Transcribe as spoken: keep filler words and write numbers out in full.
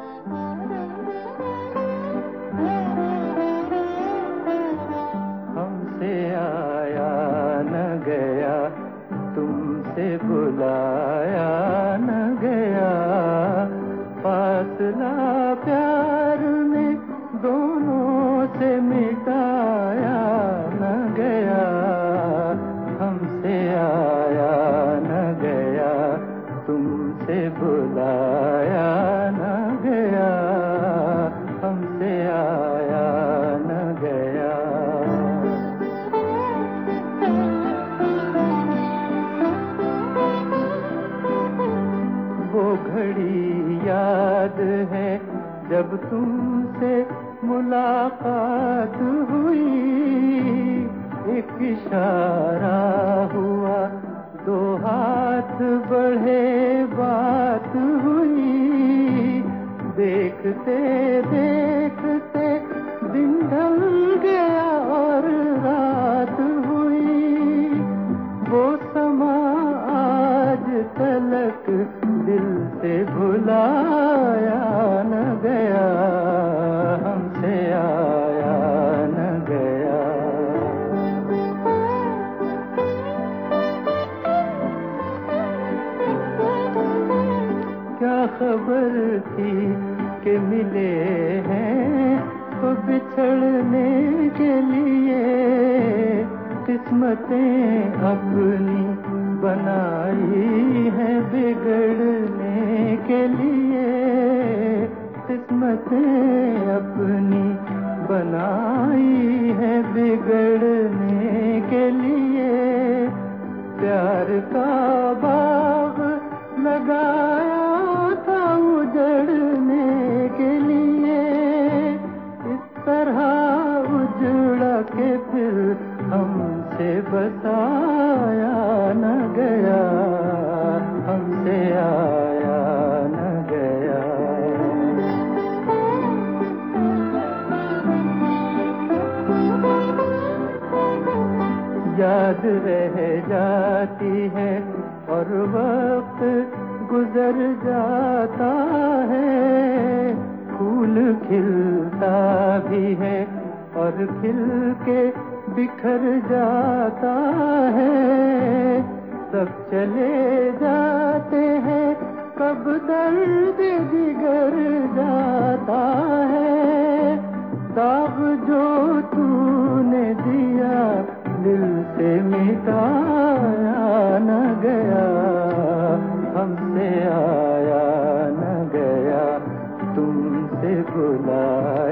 हमसे आया न गया, तुमसे बुलाया न गया, फासला प्यार में दोनों से मिटाया न गया। हमसे आया न गया, तुमसे बुलाया न गया, हमसे आया न गया। वो घड़ी याद है जब तुमसे मुलाकात हुई, एक इशारा हुआ, दो हाथ बढ़े, बात हुई। देखते देखते दिन ढल गया और रात हुई। वो समा आज तलक दिल से भुलाया न गया, हमसे आया न गया। क्या खबर थी कि मिले हैं तो बिछड़ने के लिए, किस्मतें अपनी बनाई है बिगड़ने के लिए, किस्मतें अपनी बनाई है बिगड़ने के लिए। प्यार का बाग लगाया था उजड़ने के लिए, इस तरह उजड़ा के फिर हमसे बताया न गया, हमसे आया न गया। याद रह जाती है और वक्त गुजर जाता है, फूल खिलता भी है और खिल के बिखर जाता है। सब चले जाते हैं, कब दर्द जिगर जाता है। दाग जो तूने दिया दिल से मिटाया न गया, हमसे आया न गया, तुमसे बुलाया